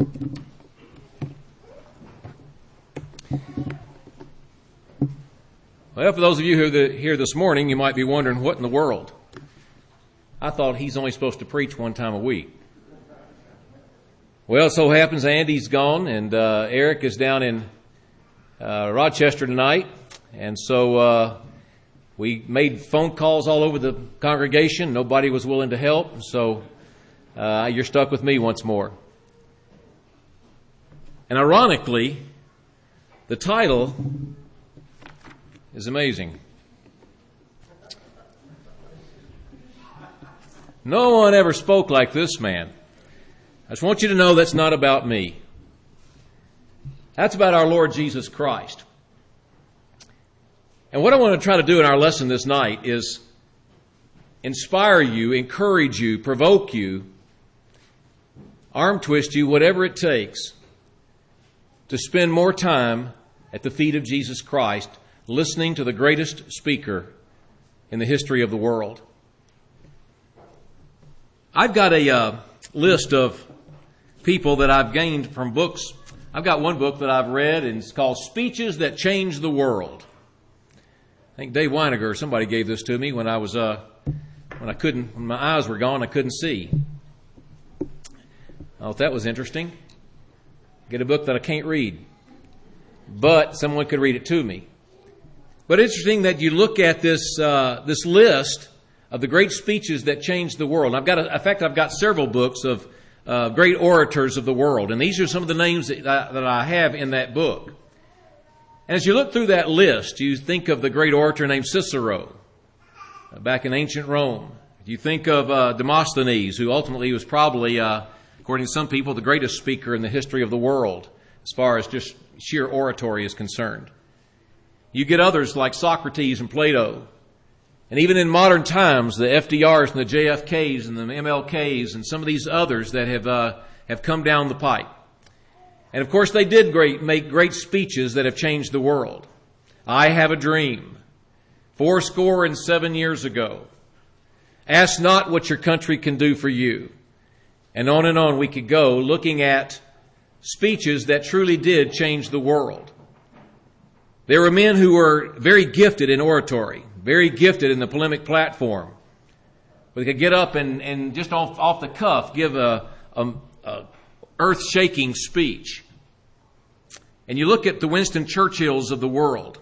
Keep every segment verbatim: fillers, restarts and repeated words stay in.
Well, for those of you who are here this morning, you might be wondering, what in the world? I thought he's only supposed to preach one time a week. Well, it so happens Andy's gone, and uh, Eric is down in uh, Rochester tonight. And so uh, we made phone calls all over the congregation. Nobody was willing to help. So uh, you're stuck with me once more. And ironically, the title is amazing. No one ever spoke like this man. I just want you to know that's not about me. That's about our Lord Jesus Christ. And what I want to try to do in our lesson this night is inspire you, encourage you, provoke you, arm twist you, whatever it takes, to spend more time at the feet of Jesus Christ, listening to the greatest speaker in the history of the world. I've got a uh, list of people that I've gained from books. I've got one book that I've read, and it's called Speeches That Changed the World. I think Dave Weiniger, somebody gave this to me when I was uh, when I couldn't, when my eyes were gone, I couldn't see. I thought that was interesting. Get a book that I can't read, but someone could read it to me. But it's interesting that you look at this uh, this list of the great speeches that changed the world. I've got, a, in fact, I've got several books of uh, great orators of the world, and these are some of the names that I, that I have in that book. And as you look through that list, you think of the great orator named Cicero, uh, back in ancient Rome. You think of uh, Demosthenes, who ultimately was probably, uh, according to some people, the greatest speaker in the history of the world, as far as just sheer oratory is concerned. You get others like Socrates and Plato. And even in modern times, the F D Rs and the J F Ks and the M L Ks and some of these others that have uh, have come down the pipe. And of course, they did great, make great speeches that have changed the world. I Have a Dream. Four score and seven years ago. Ask not what your country can do for you. And on and on we could go, looking at speeches that truly did change the world. There were men who were very gifted in oratory, very gifted in the polemic platform. But they could get up and, and just off, off the cuff give a, a, a earth-shaking speech. And you look at the Winston Churchills of the world.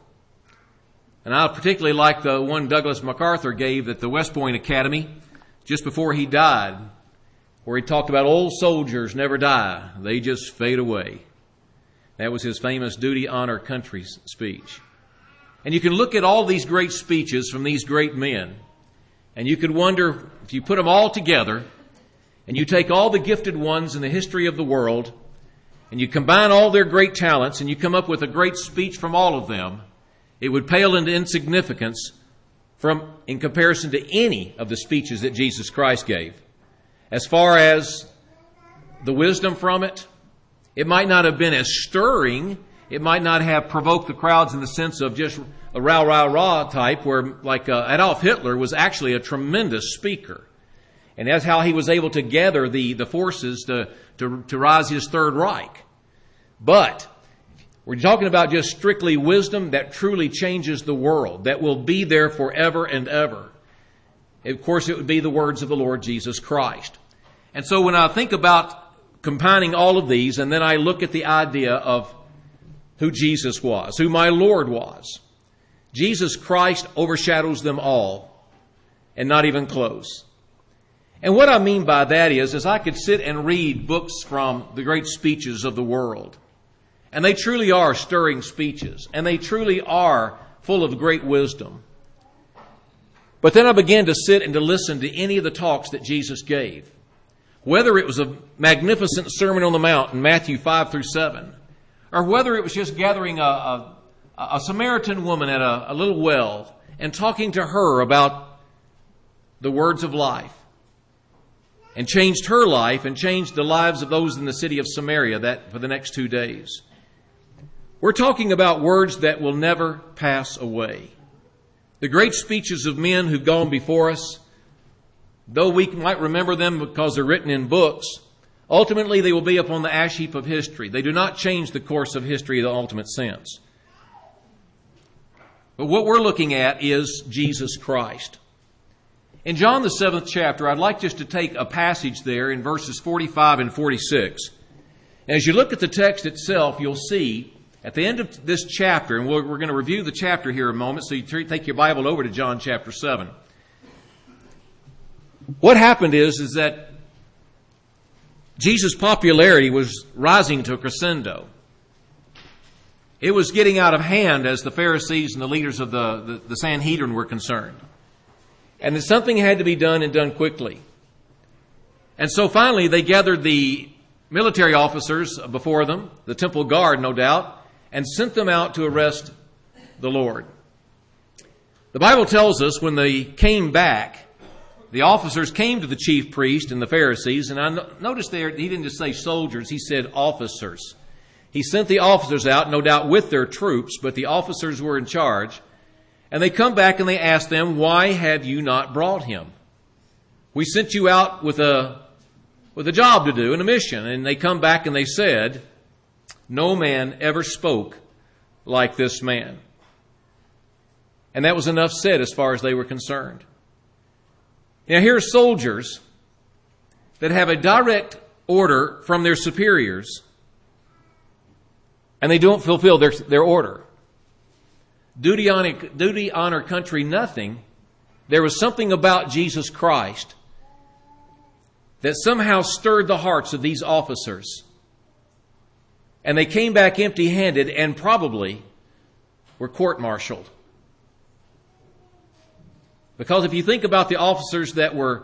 And I particularly like the one Douglas MacArthur gave at the West Point Academy just before he died, where he talked about old soldiers never die, they just fade away. That was his famous Duty, Honor, Country speech. And you can look at all these great speeches from these great men, and you could wonder, if you put them all together, and you take all the gifted ones in the history of the world, and you combine all their great talents, and you come up with a great speech from all of them, it would pale into insignificance from in comparison to any of the speeches that Jesus Christ gave. As far as the wisdom from it, it might not have been as stirring. It might not have provoked the crowds in the sense of just a rah, rah, rah type, where like uh, Adolf Hitler was actually a tremendous speaker. And that's how he was able to gather the, the forces to, to, to rise his Third Reich. But we're talking about just strictly wisdom that truly changes the world, that will be there forever and ever. Of course, it would be the words of the Lord Jesus Christ. And so when I think about combining all of these, and then I look at the idea of who Jesus was, who my Lord was, Jesus Christ overshadows them all, and not even close. And what I mean by that is, is I could sit and read books from the great speeches of the world, and they truly are stirring speeches, and they truly are full of great wisdom. But then I began to sit and to listen to any of the talks that Jesus gave. Whether it was a magnificent Sermon on the Mount in Matthew five through seven, or whether it was just gathering a, a, a Samaritan woman at a, a little well and talking to her about the words of life, and changed her life and changed the lives of those in the city of Samaria that for the next two days. We're talking about words that will never pass away. The great speeches of men who've gone before us, though we might remember them because they're written in books, Ultimately, they will be upon the ash heap of history. They do not change the course of history in the ultimate sense. But what we're looking at is Jesus Christ. In John the seventh chapter, I'd like just to take a passage there in verses forty-five and forty-six. As you look at the text itself, you'll see at the end of this chapter, and we're, we're going to review the chapter here in a moment, so you take your Bible over to John chapter seven. What happened is, is that Jesus' popularity was rising to a crescendo. It was getting out of hand as the Pharisees and the leaders of the, the, the Sanhedrin were concerned. And that something had to be done and done quickly. And so finally they gathered the military officers before them, the temple guard no doubt, and sent them out to arrest the Lord. The Bible tells us when they came back, the officers came to the chief priest and the Pharisees, and I noticed there he didn't just say soldiers, he said officers. He sent the officers out, no doubt with their troops, but the officers were in charge. And they come back and they ask them, why have you not brought him? We sent you out with a, with a job to do and a mission. And they come back and they said, no man ever spoke like this man. And that was enough said as far as they were concerned. Now here are soldiers that have a direct order from their superiors, and they don't fulfill their, their order. Duty, honor, duty, honor, country, nothing. There was something about Jesus Christ that somehow stirred the hearts of these officers. And they came back empty-handed and probably were court-martialed. Because if you think about the officers that were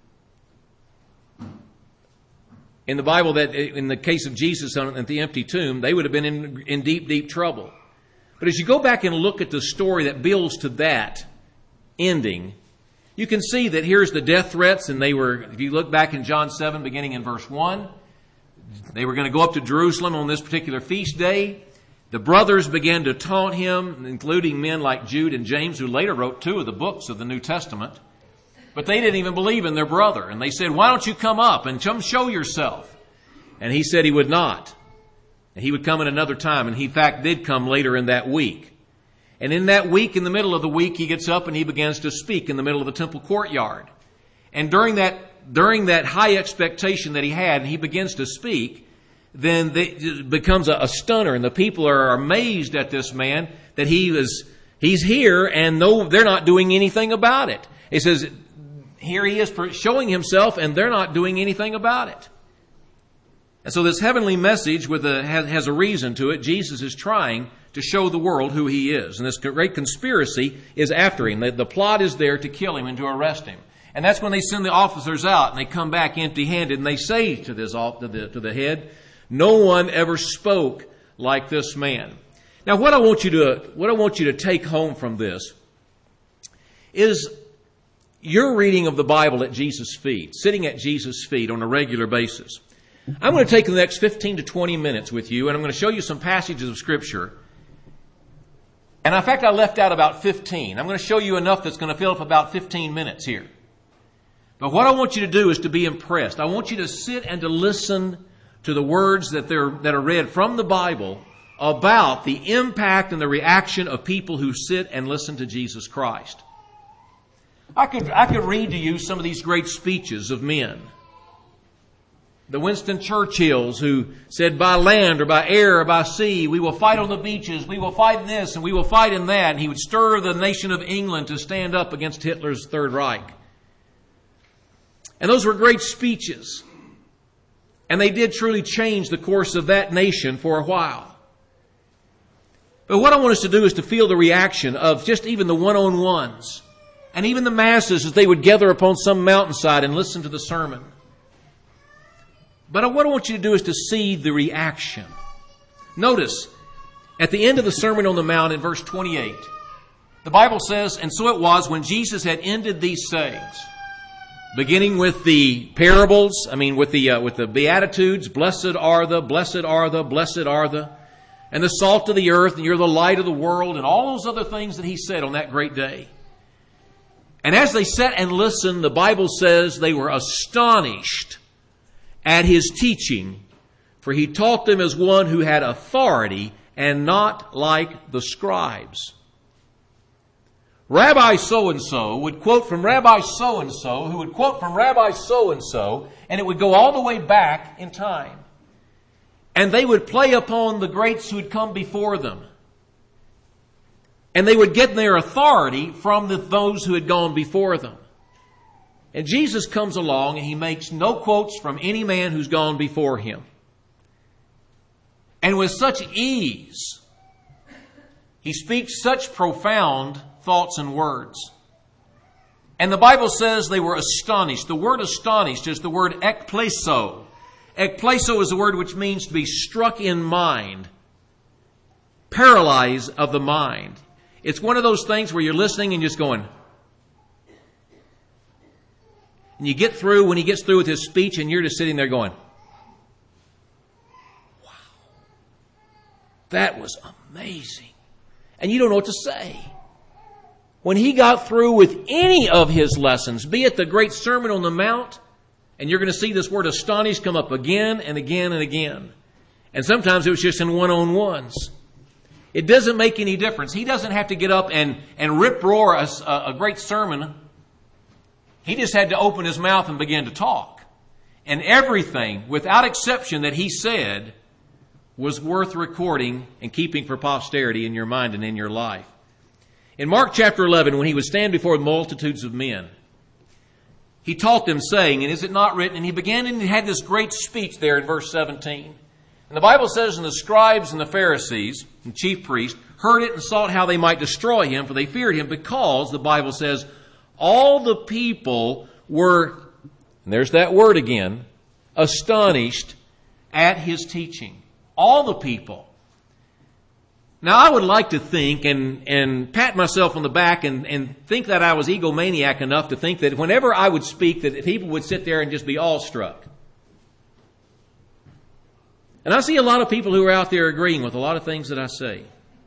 in the Bible, that in the case of Jesus at the empty tomb, they would have been in, in deep, deep trouble. But as you go back and look at the story that builds to that ending, you can see that here's the death threats, and they were, if you look back in John seven, beginning in verse one, they were going to go up to Jerusalem on this particular feast day. The brothers began to taunt him, including men like Jude and James, who later wrote two of the books of the New Testament. But they didn't even believe in their brother. And they said, why don't you come up and come show yourself? And he said he would not. And he would come at another time. And he, in fact, did come later in that week. And in that week, in the middle of the week, he gets up and he begins to speak in the middle of the temple courtyard. And during that, during that high expectation that he had, and he begins to speak, then it becomes a, a stunner, and the people are amazed at this man that he is he's here, and no, they're not doing anything about it. He says, here he is showing himself, and they're not doing anything about it. And so this heavenly message with a, has, has a reason to it. Jesus is trying to show the world who he is, and this great conspiracy is after him. The, the plot is there to kill him and to arrest him. And that's when they send the officers out, and they come back empty-handed, and they say to this to the, to the head, no one ever spoke like this man. Now, what I want you to what I want you to take home from this is your reading of the Bible at Jesus' feet, sitting at Jesus' feet on a regular basis. I'm going to take the next fifteen to twenty minutes with you, and I'm going to show you some passages of Scripture. And in fact, I left out about fifteen. I'm going to show you enough that's going to fill up about fifteen minutes here. But what I want you to do is to be impressed. I want you to sit and to listen to the words that they're, that are read from the Bible about the impact and the reaction of people who sit and listen to Jesus Christ. I could, I could read to you some of these great speeches of men. The Winston Churchills who said, by land or by air or by sea, we will fight on the beaches, we will fight in this and we will fight in that. And he would stir the nation of England to stand up against Hitler's Third Reich. And those were great speeches. And they did truly change the course of that nation for a while. But what I want us to do is to feel the reaction of just even the one-on-ones and even the masses as they would gather upon some mountainside and listen to the sermon. But what I want you to do is to see the reaction. Notice, at the end of the Sermon on the Mount in verse twenty-eight, the Bible says, and so it was when Jesus had ended these sayings, beginning with the parables, I mean with the uh, with the Beatitudes, blessed are the, blessed are the, blessed are the, and the salt of the earth, and you're the light of the world, and all those other things that he said on that great day. And as they sat and listened, the Bible says they were astonished at his teaching, for he taught them as one who had authority and not like the scribes. Rabbi so-and-so would quote from Rabbi so-and-so, who would quote from Rabbi so-and-so, and it would go all the way back in time. And they would play upon the greats who had come before them. And they would get their authority from the, those who had gone before them. And Jesus comes along and he makes no quotes from any man who's gone before him. And with such ease, he speaks such profound thoughts and words. And the Bible says they were astonished. The word astonished is the word ekpleso. Ekpleso is a word which means to be struck in mind, paralyzed of the mind. It's one of those things where you're listening and just going. And you get through, when he gets through with his speech, and you're just sitting there going, wow, that was amazing. And you don't know what to say. When he got through with any of his lessons, be it the great Sermon on the Mount, and you're going to see this word astonished come up again and again and again. And sometimes it was just in one-on-ones. It doesn't make any difference. He doesn't have to get up and, and rip-roar a, a great sermon. He just had to open his mouth and begin to talk. And everything, without exception, that he said was worth recording and keeping for posterity in your mind and in your life. In Mark chapter eleven, when he would stand before multitudes of men, he taught them, saying, and is it not written? And he began and he had this great speech there in verse seventeen. And the Bible says, and the scribes and the Pharisees and chief priests heard it and sought how they might destroy him, for they feared him, because, the Bible says, all the people were, and there's that word again, astonished at his teaching. All the people. Now, I would like to think and, and pat myself on the back and, and think that I was egomaniac enough to think that whenever I would speak, that people would sit there and just be awestruck. And I see a lot of people who are out there agreeing with a lot of things that I say.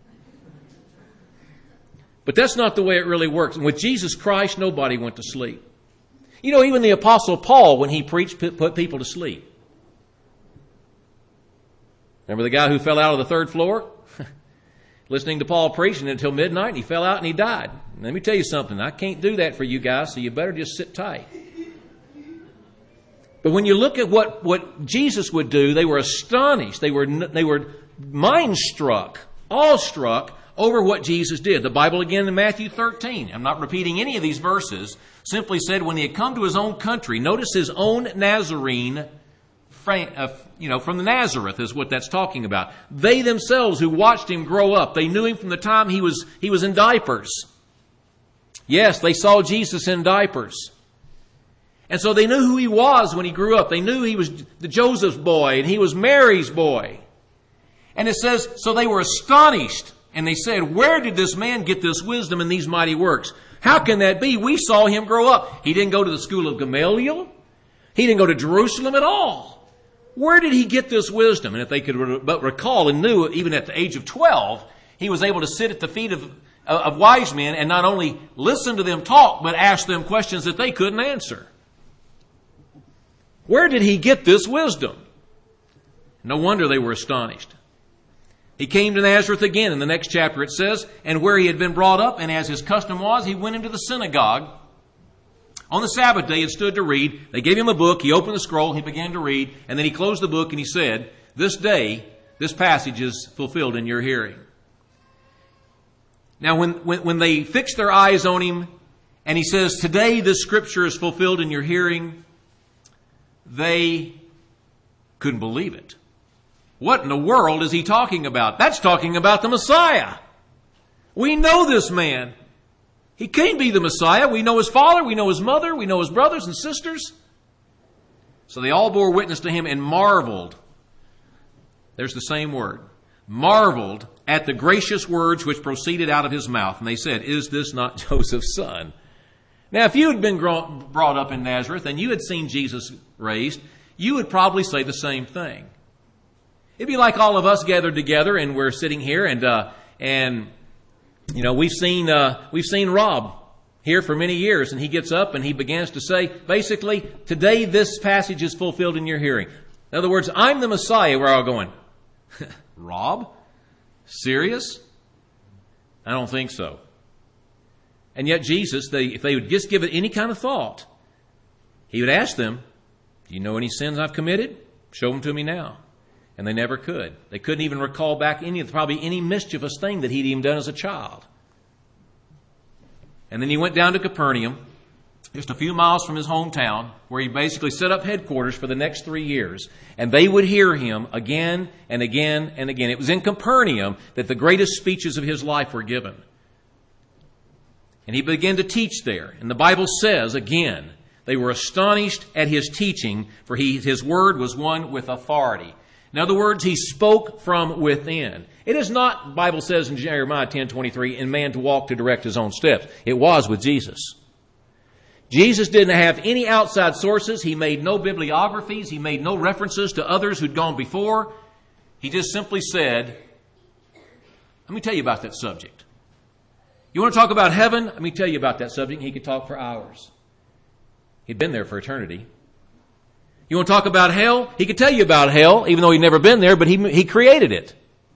But that's not the way it really works. And with Jesus Christ, nobody went to sleep. You know, even the Apostle Paul, when he preached, put people to sleep. Remember the guy who fell out of the third floor? Listening to Paul preaching until midnight, and he fell out and he died. And let me tell you something. I can't do that for you guys, so you better just sit tight. But when you look at what, what Jesus would do, they were astonished. They were, they were mind-struck, awe-struck over what Jesus did. The Bible again in Matthew thirteen, I'm not repeating any of these verses, simply said when he had come to his own country, notice his own Nazarene, you know, from the Nazareth is what that's talking about. They themselves who watched him grow up, they knew him from the time he was, he was in diapers. Yes, they saw Jesus in diapers. And so they knew who he was when he grew up. They knew he was the Joseph's boy and he was Mary's boy. And it says, so they were astonished. And they said, where did this man get this wisdom and these mighty works? How can that be? We saw him grow up. He didn't go to the school of Gamaliel. He didn't go to Jerusalem at all. Where did he get this wisdom? And if they could but recall and knew, even at the age of twelve, he was able to sit at the feet of, of wise men and not only listen to them talk, but ask them questions that they couldn't answer. Where did he get this wisdom? No wonder they were astonished. He came to Nazareth again. In the next chapter it says, and where he had been brought up, and as his custom was, he went into the synagogue. On the Sabbath day, he stood to read. They gave him a book. He opened the scroll. He began to read. And then he closed the book and he said, this day, this passage is fulfilled in your hearing. Now, when, when, when they fixed their eyes on him and he says, today this scripture is fulfilled in your hearing, they couldn't believe it. What in the world is he talking about? That's talking about the Messiah. We know this man. He can't be the Messiah. We know his father. We know his mother. We know his brothers and sisters. So they all bore witness to him and marveled. There's the same word. Marveled at the gracious words which proceeded out of his mouth. And they said, is this not Joseph's son? Now, if you had been brought up in Nazareth and you had seen Jesus raised, you would probably say the same thing. It'd be like all of us gathered together and we're sitting here and, uh, and, you know, we've seen, uh, we've seen Rob. here for many years. And he gets up and he begins to say, basically, today this passage is fulfilled in your hearing. In other words, I'm the Messiah. We're all going, Rob? Serious? I don't think so. And yet Jesus, they, if they would just give it any kind of thought, he would ask them, do you know any sins I've committed? Show them to me now. And they never could. They couldn't even recall back any, probably any mischievous thing that he'd even done as a child. And then he went down to Capernaum, just a few miles from his hometown, where he basically set up headquarters for the next three years. And they would hear him again and again and again. It was in Capernaum that the greatest speeches of his life were given. And he began to teach there. And the Bible says, again, they were astonished at his teaching, for he, his word was one with authority. In other words, he spoke from within. It is not, the Bible says in Jeremiah ten twenty-three, in man to walk to direct his own steps. It was with Jesus. Jesus didn't have any outside sources. He made no bibliographies. He made no references to others who'd gone before. He just simply said, let me tell you about that subject. You want to talk about heaven? Let me tell you about that subject. He could talk for hours. He'd been there for eternity. You want to talk about hell? He could tell you about hell, even though he'd never been there, but he, he created it.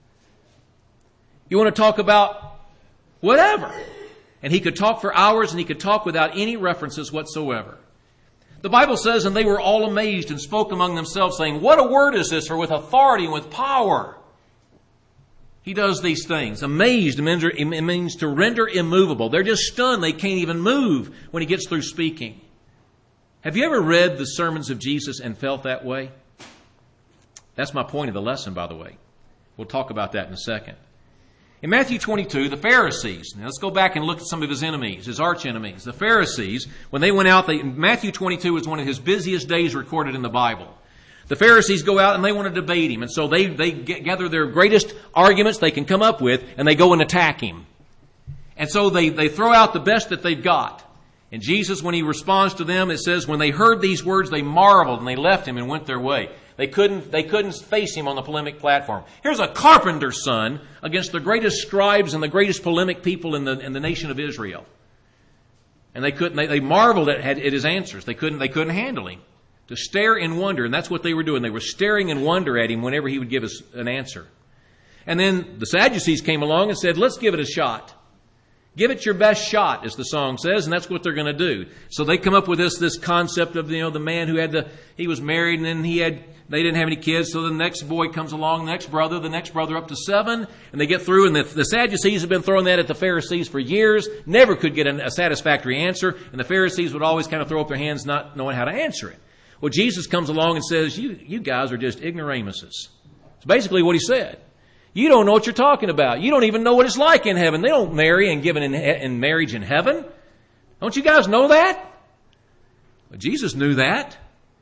You want to talk about whatever. And he could talk for hours, and he could talk without any references whatsoever. The Bible says, and they were all amazed and spoke among themselves, saying, what a word is this, for with authority and with power he does these things. Amazed it means to render immovable. They're just stunned. They can't even move when he gets through speaking. Have you ever read the sermons of Jesus and felt that way? That's my point of the lesson, by the way. We'll talk about that in a second. In Matthew twenty-two, the Pharisees, now let's go back and look at some of his enemies, his arch enemies. The Pharisees, when they went out, they, Matthew twenty-two was one of his busiest days recorded in the Bible. The Pharisees go out and they want to debate him. And so they, they get, gather their greatest arguments they can come up with, and they go and attack him. And so they, they throw out the best that they've got. And Jesus, when he responds to them, it says, when they heard these words, they marveled and they left him and went their way. They couldn't, they couldn't face him on the polemic platform. Here's a carpenter's son against the greatest scribes and the greatest polemic people in the, in the nation of Israel. And they couldn't, they, they marveled at, at his answers. They couldn't, they couldn't handle him. To stare in wonder, and that's what they were doing. They were staring in wonder at him whenever he would give us an answer. And then the Sadducees came along and said, let's give it a shot. Give it your best shot, as the song says, and that's what they're going to do. So they come up with this, this concept of, you know, the man who had the, he was married and then he had, they didn't have any kids, so the next boy comes along, the next brother, the next brother up to seven, and they get through, and the, the Sadducees have been throwing that at the Pharisees for years, never could get a, a satisfactory answer, and the Pharisees would always kind of throw up their hands not knowing how to answer it. Well, Jesus comes along and says, you, you guys are just ignoramuses. It's basically what he said. You don't know what you're talking about. You don't even know what it's like in heaven. They don't marry and give in, in marriage in heaven. Don't you guys know that? Well, Jesus knew that.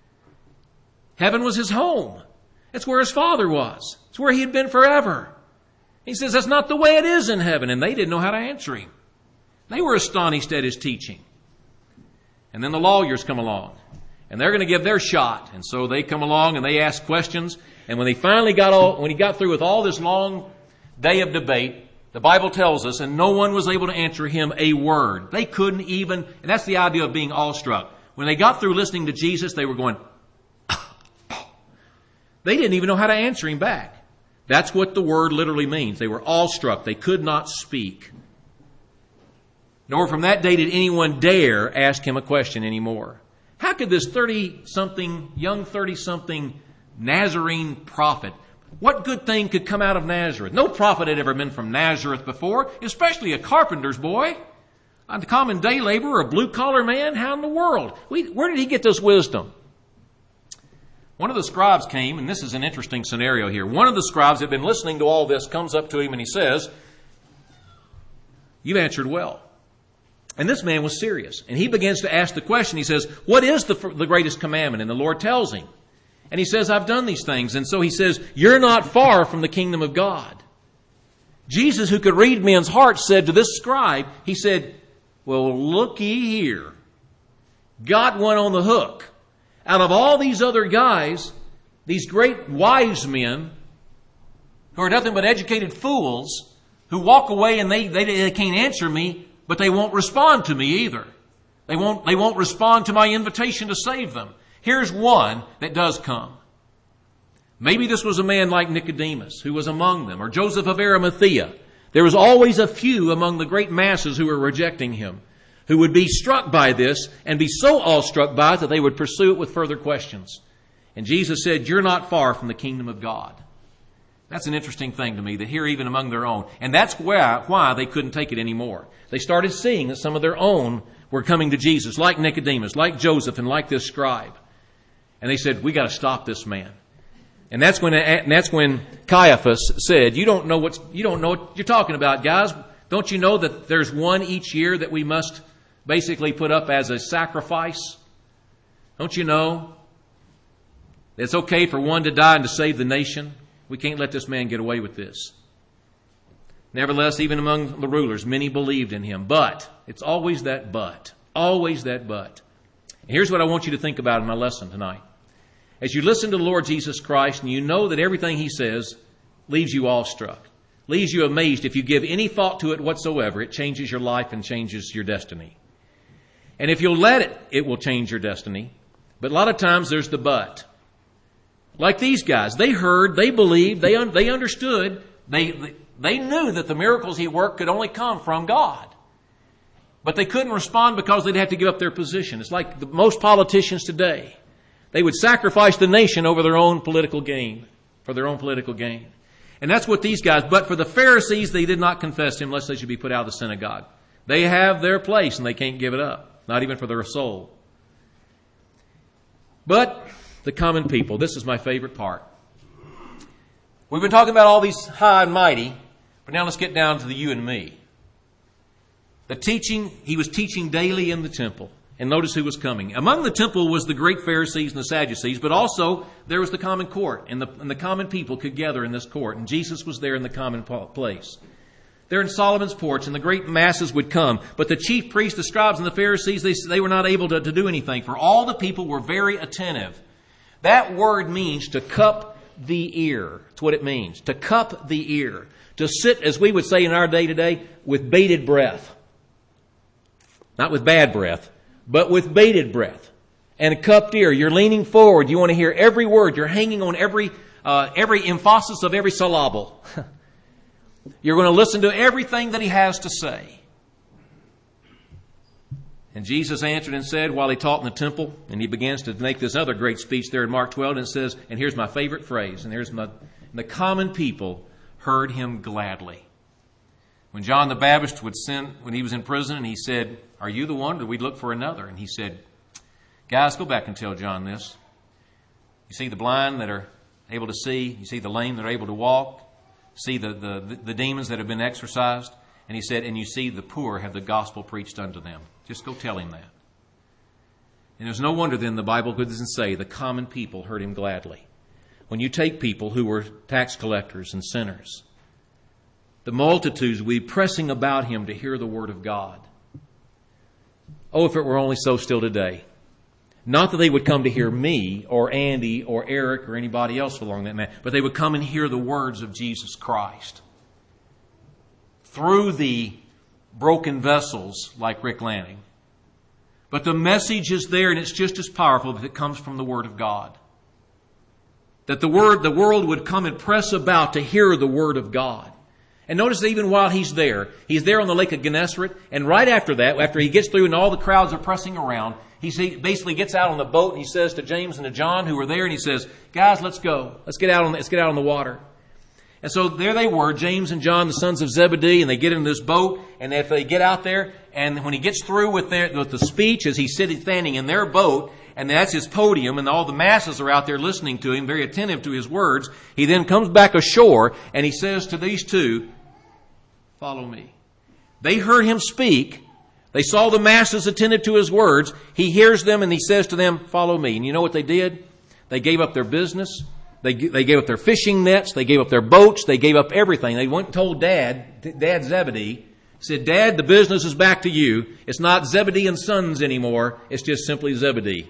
Heaven was his home. That's where his Father was. It's where he had been forever. He says that's not the way it is in heaven, and they didn't know how to answer him. They were astonished at his teaching. And then the lawyers come along. And they're going to give their shot. And so they come along and they ask questions. And when they finally got all, when he got through with all this long day of debate, the Bible tells us, and no one was able to answer him a word. They couldn't even, and that's the idea of being awestruck. When they got through listening to Jesus, they were going, they didn't even know how to answer him back. That's what the word literally means. They were awestruck. They could not speak. Nor from that day did anyone dare ask him a question anymore. How could this thirty-something, young thirty-something Nazarene prophet, what good thing could come out of Nazareth? No prophet had ever been from Nazareth before, especially a carpenter's boy. A common day laborer, a blue-collar man. How in the world? Where did he get this wisdom? One of the scribes came, and this is an interesting scenario here. One of the scribes had been listening to all this, comes up to him and he says, you've answered well. And this man was serious. And he begins to ask the question. He says, what is the, the greatest commandment? And the Lord tells him. And he says, I've done these things. And so he says, you're not far from the kingdom of God. Jesus, who could read men's hearts, said to this scribe, he said, well, looky here. Got one on the hook. Out of all these other guys, these great wise men, who are nothing but educated fools, who walk away and they, they, they can't answer me, but they won't respond to me either. They won't, they won't respond to my invitation to save them. Here's one that does come. Maybe this was a man like Nicodemus who was among them, or Joseph of Arimathea. There was always a few among the great masses who were rejecting him, who would be struck by this and be so awestruck by it that they would pursue it with further questions. And Jesus said, you're not far from the kingdom of God. That's an interesting thing to me, that here even among their own. And that's why, why they couldn't take it anymore. They started seeing that some of their own were coming to Jesus, like Nicodemus, like Joseph, and like this scribe. And they said, we got to stop this man. And that's when, and that's when Caiaphas said, you don't know what, you don't know what you're talking about, guys. Don't you know that there's one each year that we must basically put up as a sacrifice? Don't you know it's okay for one to die and to save the nation? We can't let this man get away with this. Nevertheless, even among the rulers, many believed in him. But, it's always that but. Always that but. And here's what I want you to think about in my lesson tonight. As you listen to the Lord Jesus Christ and you know that everything He says leaves you awestruck, leaves you amazed, if you give any thought to it whatsoever, it changes your life and changes your destiny. And if you'll let it, it will change your destiny. But a lot of times there's the but. Like these guys, they heard, they believed, they un- they understood, they they knew that the miracles He worked could only come from God. But they couldn't respond because they'd have to give up their position. It's like the, most politicians today. They would sacrifice the nation over their own political gain, for their own political gain. And that's what these guys, but for the Pharisees, they did not confess Him lest they should be put out of the synagogue. They have their place and they can't give it up, not even for their soul. But the common people, this is my favorite part. We've been talking about all these high and mighty, but now let's get down to the you and me. The teaching, He was teaching daily in the temple. And notice who was coming. Among the temple was the great Pharisees and the Sadducees, but also there was the common court, and the, and the common people could gather in this court. And Jesus was there in the common place. There in Solomon's porch, and the great masses would come. But the chief priests, the scribes, and the Pharisees, they, they were not able to, to do anything, for all the people were very attentive. That word means to cup the ear. That's what it means. To cup the ear. To sit, as we would say in our day today, with bated breath. Not with bad breath, but with bated breath and a cupped ear. You're leaning forward. You want to hear every word. You're hanging on every uh, every emphasis of every syllable. You're going to listen to everything that He has to say. And Jesus answered and said, while He taught in the temple, and He begins to make this other great speech there in Mark twelve, and it says, and here's my favorite phrase, and here's my, the common people heard Him gladly. When John the Baptist would send, when he was in prison, and he said, are you the one, or do we look for another? And he said, guys, go back and tell John this. You see the blind that are able to see. You see the lame that are able to walk. See the, the, the demons that have been exorcised. And he said, and you see the poor have the gospel preached unto them. Just go tell him that. And there's no wonder then the Bible doesn't say the common people heard Him gladly. When you take people who were tax collectors and sinners, the multitudes would be pressing about Him to hear the Word of God. Oh, if it were only so still today. Not that they would come to hear me or Andy or Eric or anybody else along that man, but they would come and hear the words of Jesus Christ. Through the broken vessels like Rick Lanning. But the message is there, and it's just as powerful if it comes from the Word of God. That the word, the world would come and press about to hear the Word of God. And notice that even while He's there, He's there on the lake of Gennesaret, and right after that, after He gets through and all the crowds are pressing around, He basically gets out on the boat and He says to James and to John who were there, and He says, guys, let's go. Let's get out on, let's get out on the water. And so there they were, James and John, the sons of Zebedee, and they get in this boat, and if they get out there, and when He gets through with, their, with the speech as He's sitting, standing in their boat, and that's His podium, and all the masses are out there listening to Him, very attentive to His words, He then comes back ashore, and He says to these two, follow me. They heard Him speak. They saw the masses attentive to His words. He hears them and He says to them, follow me. And you know what they did? They gave up their business. They, they gave up their fishing nets. They gave up their boats. They gave up everything. They went and told Dad, Dad Zebedee, said, Dad, the business is back to you. It's not Zebedee and Sons anymore. It's just simply Zebedee.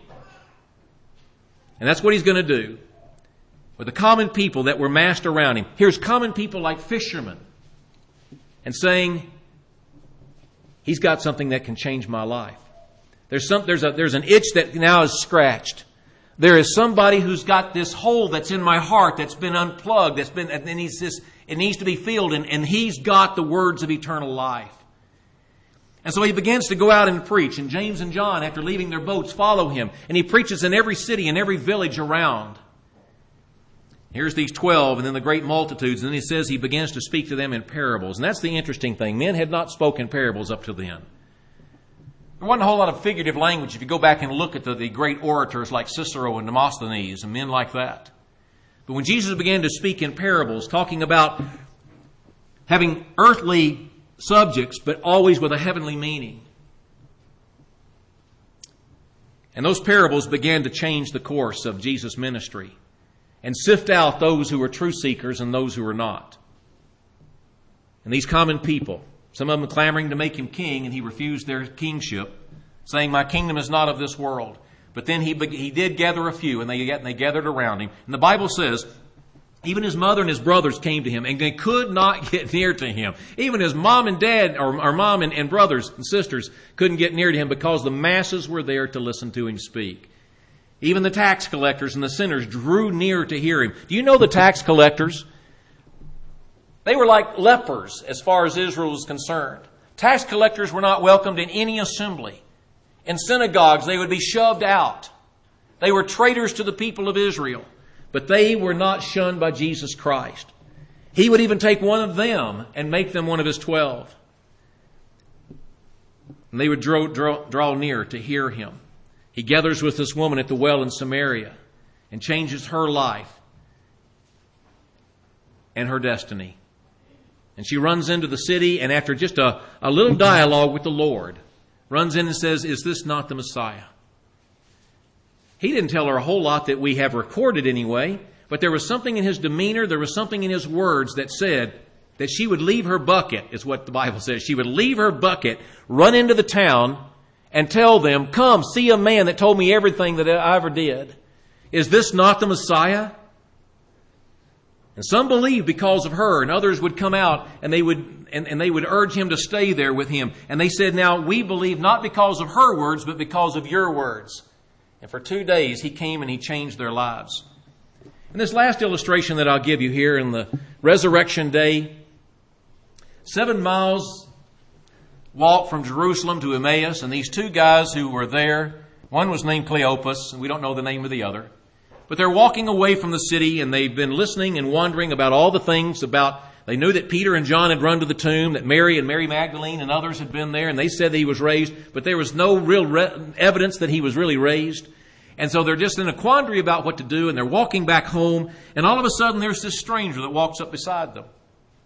And that's what He's going to do. With the common people that were massed around Him. Here's common people like fishermen. And saying, He's got something that can change my life. There's some, there's a, there's an itch that now is scratched. There is somebody who's got this hole that's in my heart that's been unplugged, that's been, and he's this, it needs to be filled, and, and he's got the words of eternal life. And so he begins to go out and preach, and James and John, after leaving their boats, follow him, and he preaches in every city and every village around. Here's these twelve, and then the great multitudes, and then he says he begins to speak to them in parables. And that's the interesting thing. Men had not spoken parables up to then. There wasn't a whole lot of figurative language if you go back and look at the, the great orators like Cicero and Demosthenes and men like that. But when Jesus began to speak in parables, talking about having earthly subjects, but always with a heavenly meaning. And those parables began to change the course of Jesus' ministry and sift out those who were true seekers and those who were not. And these common people, some of them clamoring to make him king, and he refused their kingship, saying, my kingdom is not of this world. But then he he did gather a few, and they, and they gathered around him. And the Bible says, even his mother and his brothers came to him, and they could not get near to him. Even his mom and dad, or, or mom and, and brothers and sisters, couldn't get near to him because the masses were there to listen to him speak. Even the tax collectors and the sinners drew near to hear him. Do you know the tax collectors? They were like lepers as far as Israel was concerned. Tax collectors were not welcomed in any assembly. In synagogues, they would be shoved out. They were traitors to the people of Israel. But they were not shunned by Jesus Christ. He would even take one of them and make them one of his twelve. And they would draw, draw, draw near to hear him. He gathers with this woman at the well in Samaria and changes her life and her destiny. And she runs into the city, and after just a, a little dialogue with the Lord, runs in and says, is this not the Messiah? He didn't tell her a whole lot that we have recorded anyway, but there was something in his demeanor, there was something in his words that said that she would leave her bucket, is what the Bible says. She would leave her bucket, run into the town, and tell them, come, see a man that told me everything that I ever did. Is this not the Messiah? And some believed because of her, and others would come out and they would and, and they would urge him to stay there with him. And they said, now we believe not because of her words, but because of your words. And for two days he came and he changed their lives. And this last illustration that I'll give you here in the resurrection day, seven miles walk from Jerusalem to Emmaus, and these two guys who were there, one was named Cleopas, and we don't know the name of the other. But they're walking away from the city, and they've been listening and wondering about all the things about, they knew that Peter and John had run to the tomb, that Mary and Mary Magdalene and others had been there, and they said that he was raised, but there was no real re- evidence that he was really raised. And so they're just in a quandary about what to do, and they're walking back home, and all of a sudden there's this stranger that walks up beside them.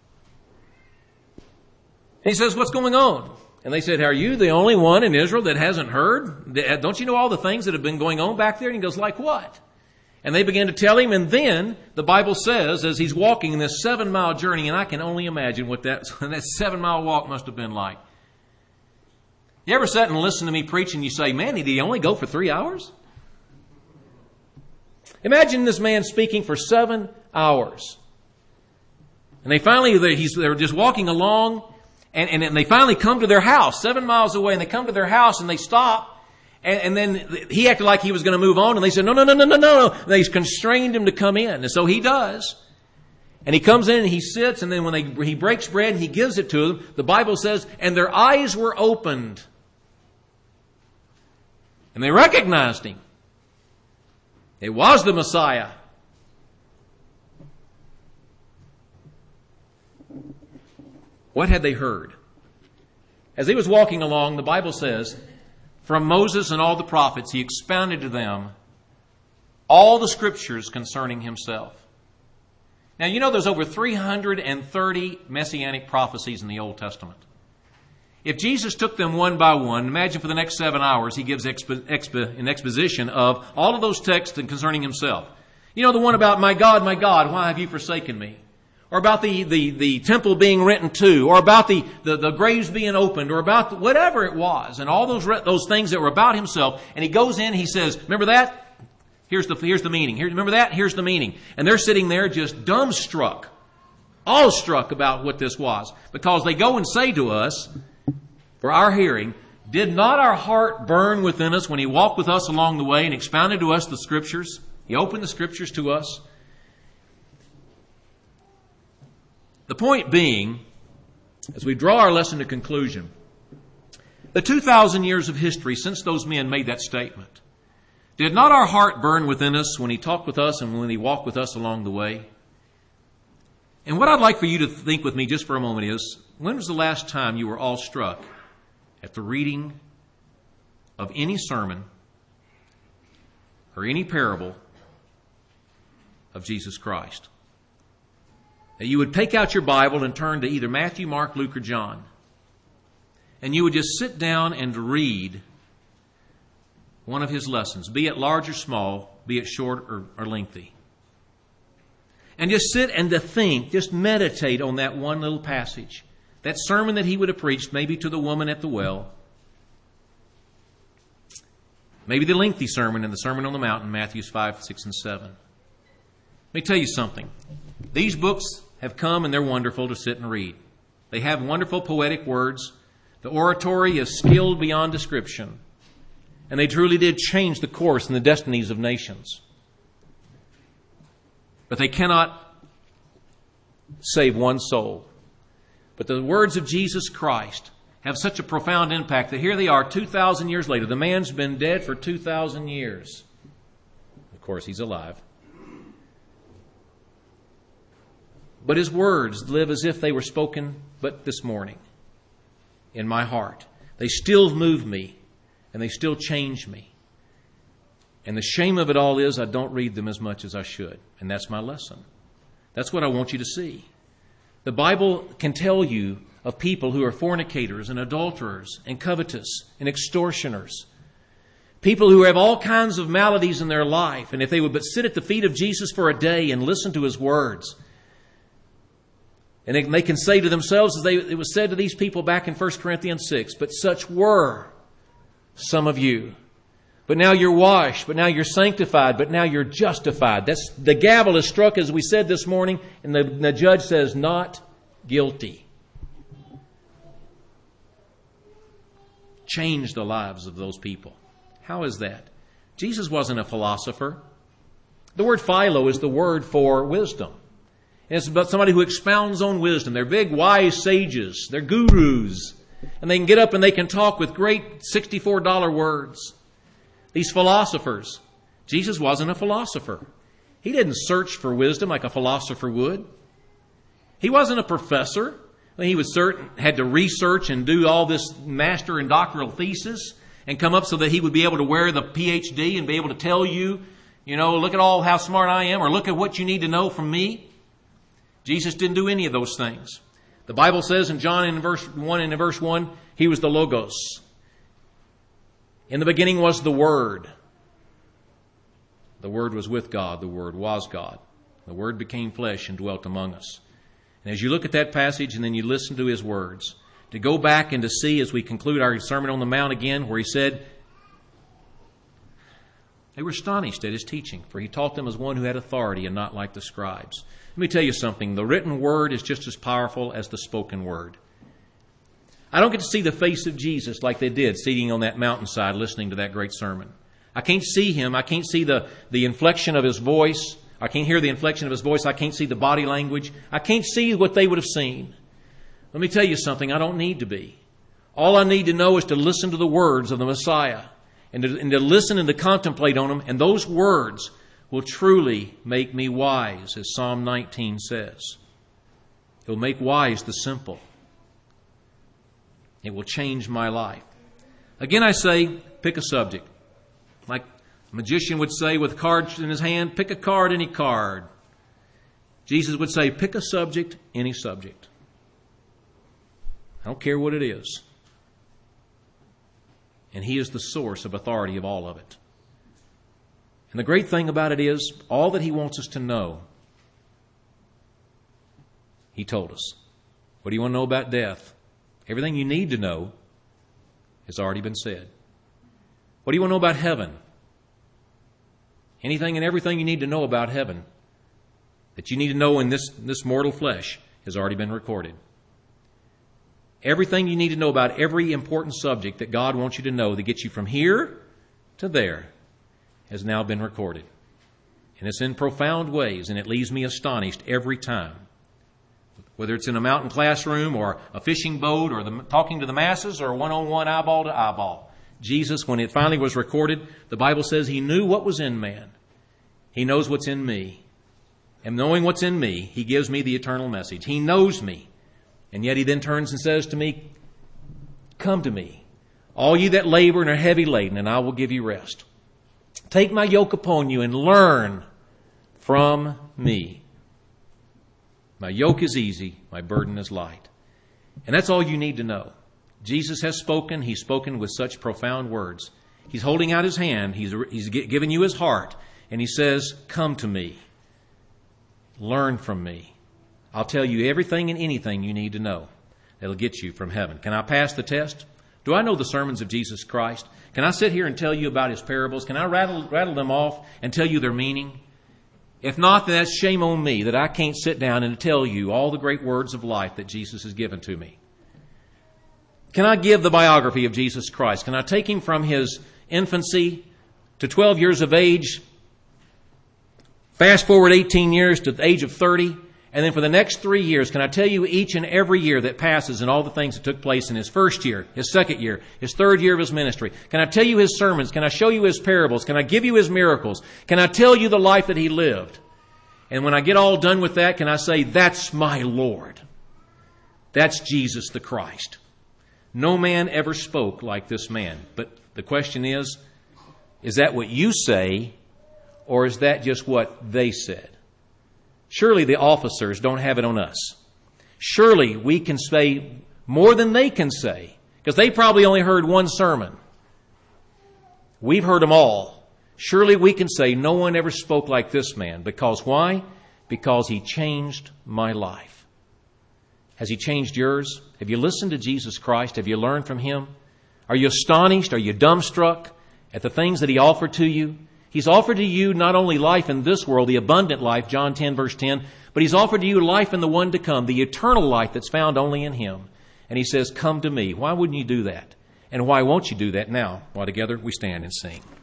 He says, what's going on? And they said, are you the only one in Israel that hasn't heard? Don't you know all the things that have been going on back there? And he goes, like what? And they began to tell him, and then the Bible says, as he's walking in this seven-mile journey, and I can only imagine what that, that seven-mile walk must have been like. You ever sat and listened to me preach and you say, man, did he only go for three hours? Imagine this man speaking for seven hours. And they finally, they he's, they're just walking along, and, and, and they finally come to their house, seven miles away, and they come to their house and they stop. And, and then he acted like he was going to move on, and they said, no, no, no, no, no, no. And they constrained him to come in. And so he does. And he comes in and he sits, and then when they, he breaks bread and he gives it to them, the Bible says, and their eyes were opened. And they recognized him. It was the Messiah. What had they heard? As he was walking along, the Bible says, from Moses and all the prophets, he expounded to them all the scriptures concerning himself. Now, you know there's over three hundred thirty messianic prophecies in the Old Testament. If Jesus took them one by one, imagine for the next seven hours he gives expo, expo, an exposition of all of those texts concerning himself. You know the one about, my God, my God, why have you forsaken me? Or about the, the, the temple being rent in two, or about the, the, the graves being opened, or about the, whatever it was, and all those those things that were about himself. And he goes in, he says, remember that? Here's the, here's the meaning. Here, remember that? Here's the meaning. And they're sitting there just dumbstruck, awestruck about what this was. Because they go and say to us, for our hearing, did not our heart burn within us when He walked with us along the way and expounded to us the Scriptures? He opened the Scriptures to us. The point being, as we draw our lesson to conclusion, the two thousand years of history since those men made that statement, did not our heart burn within us when He talked with us and when He walked with us along the way? And what I'd like for you to think with me just for a moment is, when was the last time you were awestruck at the reading of any sermon or any parable of Jesus Christ? That you would take out your Bible and turn to either Matthew, Mark, Luke, or John, and you would just sit down and read one of His lessons, be it large or small, be it short or, or lengthy. And just sit and to think, just meditate on that one little passage. That sermon that He would have preached, maybe to the woman at the well. Maybe the lengthy sermon in the Sermon on the Mount in Matthew five, six, and seven. Let me tell you something. These books have come and they're wonderful to sit and read. They have wonderful poetic words. The oratory is skilled beyond description. And they truly did change the course and the destinies of nations. But they cannot save one soul. But the words of Jesus Christ have such a profound impact that here they are two thousand years later. The man's been dead for two thousand years. Of course, he's alive. But his words live as if they were spoken but this morning in my heart. They still move me and they still change me. And the shame of it all is I don't read them as much as I should. And that's my lesson. That's what I want you to see. The Bible can tell you of people who are fornicators and adulterers and covetous and extortioners. People who have all kinds of maladies in their life. And if they would but sit at the feet of Jesus for a day and listen to His words, and they, they can say to themselves, as they, it was said to these people back in First Corinthians six, but such were some of you. But now you're washed, but now you're sanctified, but now you're justified. That's, the gavel is struck, as we said this morning, and the, the judge says, not guilty. Change the lives of those people. How is that? Jesus wasn't a philosopher. The word philo is the word for wisdom. And it's about somebody who expounds on wisdom. They're big, wise sages. They're gurus. And they can get up and they can talk with great sixty-four dollar words. These philosophers. Jesus wasn't a philosopher. He didn't search for wisdom like a philosopher would. He wasn't a professor. He was certain, had to research and do all this master and doctoral thesis and come up so that he would be able to wear the P H D and be able to tell you, you know, look at all how smart I am, or look at what you need to know from me. Jesus didn't do any of those things. The Bible says in John in verse one and in verse one, He was the Logos. In the beginning was the Word. The Word was with God. The Word was God. The Word became flesh and dwelt among us. And as you look at that passage and then you listen to His words, to go back and to see as we conclude our Sermon on the Mount again, where He said, they were astonished at His teaching, for He taught them as one who had authority and not like the scribes. Let me tell you something. The written word is just as powerful as the spoken word. I don't get to see the face of Jesus like they did sitting on that mountainside listening to that great sermon. I can't see Him. I can't see the, the inflection of His voice. I can't hear the inflection of His voice. I can't see the body language. I can't see what they would have seen. Let me tell you something. I don't need to be. All I need to know is to listen to the words of the Messiah and to, and to listen and to contemplate on them. And those words will truly make me wise, as Psalm nineteen says. It will make wise the simple. It will change my life. Again, I say, pick a subject. Like a magician would say with cards in his hand, pick a card, any card. Jesus would say, pick a subject, any subject. I don't care what it is. And He is the source of authority of all of it. And the great thing about it is, all that He wants us to know, He told us. What do you want to know about death? Everything you need to know has already been said. What do you want to know about heaven? Anything and everything you need to know about heaven that you need to know in this, this mortal flesh has already been recorded. Everything you need to know about every important subject that God wants you to know that gets you from here to there has now been recorded. And it's in profound ways, and it leaves me astonished every time. Whether it's in a mountain classroom or a fishing boat or the, talking to the masses or one-on-one, eyeball to eyeball. Jesus, when it finally was recorded, the Bible says He knew what was in man. He knows what's in me. And knowing what's in me, He gives me the eternal message. He knows me. And yet He then turns and says to me, come to me, all you that labor and are heavy laden, and I will give you rest. Take my yoke upon you and learn from me. My yoke is easy, my burden is light. And that's all you need to know. Jesus has spoken. He's spoken with such profound words. He's holding out His hand. He's, he's given you His heart. And He says, come to me. Learn from me. I'll tell you everything and anything you need to know that'll get you from heaven. Can I pass the test? Do I know the sermons of Jesus Christ? Can I sit here and tell you about His parables? Can I rattle, rattle them off and tell you their meaning? If not, then that's shame on me that I can't sit down and tell you all the great words of life that Jesus has given to me. Can I give the biography of Jesus Christ? Can I take Him from His infancy to twelve years of age, fast forward eighteen years to the age of thirty, and then for the next three years, can I tell you each and every year that passes and all the things that took place in His first year, His second year, His third year of His ministry? Can I tell you His sermons? Can I show you His parables? Can I give you His miracles? Can I tell you the life that He lived? And when I get all done with that, can I say, that's my Lord. That's Jesus the Christ. No man ever spoke like this man. But the question is, is that what you say, or is that just what they said? Surely the officers don't have it on us. Surely we can say more than they can say, because they probably only heard one sermon. We've heard them all. Surely we can say no one ever spoke like this man. Because why? Because he changed my life. Has he changed yours? Have you listened to Jesus Christ? Have you learned from Him? Are you astonished? Are you dumbstruck at the things that He offered to you? He's offered to you not only life in this world, the abundant life, John ten, verse ten, but He's offered to you life in the one to come, the eternal life that's found only in Him. And He says, come to me. Why wouldn't you do that? And why won't you do that now? While together we stand and sing.